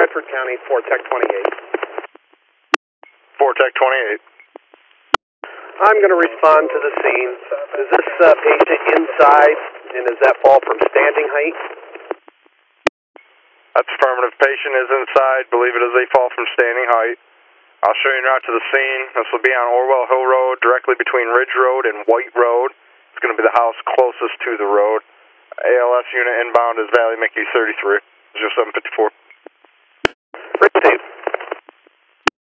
Bradford County, 4 Tech 28. 4 Tech 28. I'm going to respond to the scene. Is this patient inside, and does that fall from standing height? That's affirmative. Patient is inside. Believe it is a fall from standing height. I'll show you en route to the scene. This will be on Orwell Hill Road, directly between Ridge Road and White Road. It's going to be the house closest to the road. ALS unit inbound is Valley Mickey 33, 0754. Received.